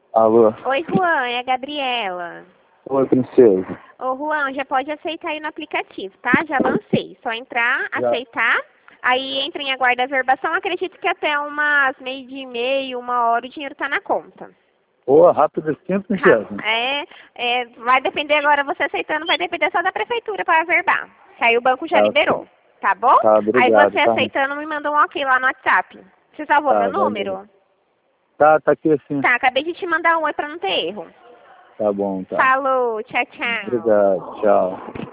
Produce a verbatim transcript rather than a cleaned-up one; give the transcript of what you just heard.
Alô? Oi, Juan, é a Gabriela. Oi, princesa. Ô, Juan, já pode aceitar aí no aplicativo, tá? Já lancei. Só entrar, Já. aceitar. Aí entra em aguarda a verbação. Acredito que até umas meio dia e meio, uma hora, o dinheiro tá na conta. Ô, rápido assim, princesa. É, é, vai depender agora, você aceitando, vai depender só da prefeitura para averbar. Que aí o banco já Tá, liberou, tá bom? tá, Aí obrigado, você tá. aceitando me manda um ok lá no WhatsApp. Você salvou Tá, meu valeu. número? Tá, tá aqui assim. Tá, acabei de te mandar um oi pra não ter erro. Tá bom, tá. Falou, tchau, tchau. Obrigado, tchau.